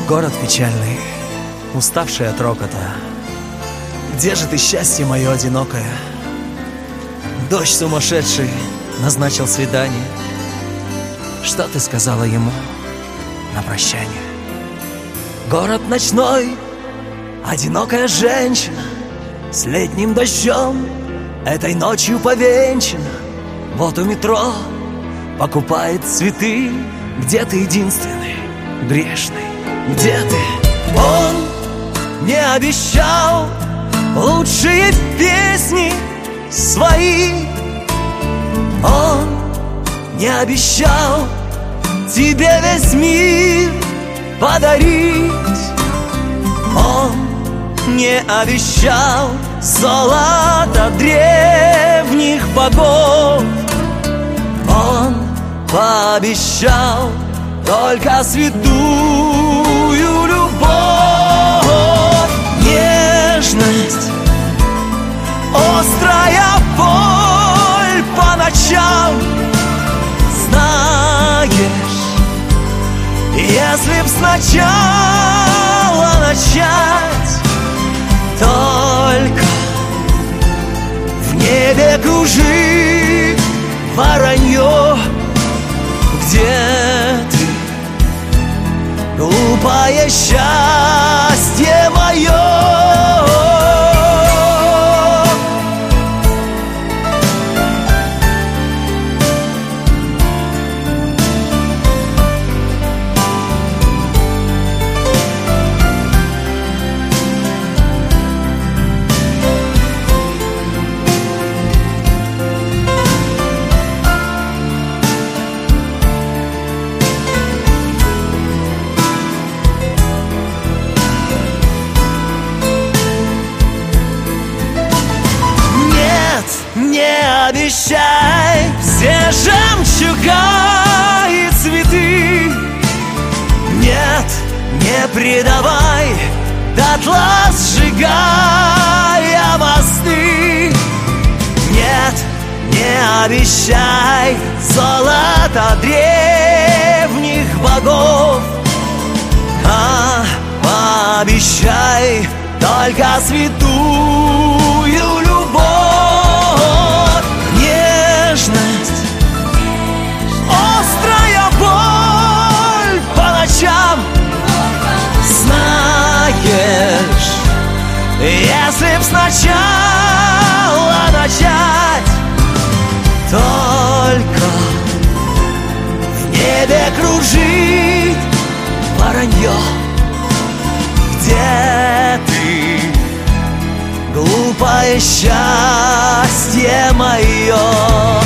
Город печальный, уставший от рокота. Где же ты, счастье мое одинокое? Дождь сумасшедший назначил свидание. Что ты сказала ему на прощание? Город ночной, одинокая женщина с летним дождем этой ночью повенчана. Вот у метро покупает цветы. Где ты, единственный, грешный? Где ты? Он не обещал лучшие песни свои. Он не обещал тебе весь мир подарить. Он не обещал золото древних богов. Он пообещал только святую любовь. Нежность, острая боль по ночам. Знаешь, если б сначала начать, только в небе кружит воронье. Где ты, глупое счастье мое? Не обещай все жемчуга и цветы. Нет, не предавай дотла, сжигая мосты. Нет, не обещай золото древних богов, а пообещай только святую любовь. Нежность, острая боль по ночам. Знаешь, если б сначала начать, только в небе кружит воронье. Где ты, глупое счастье мое?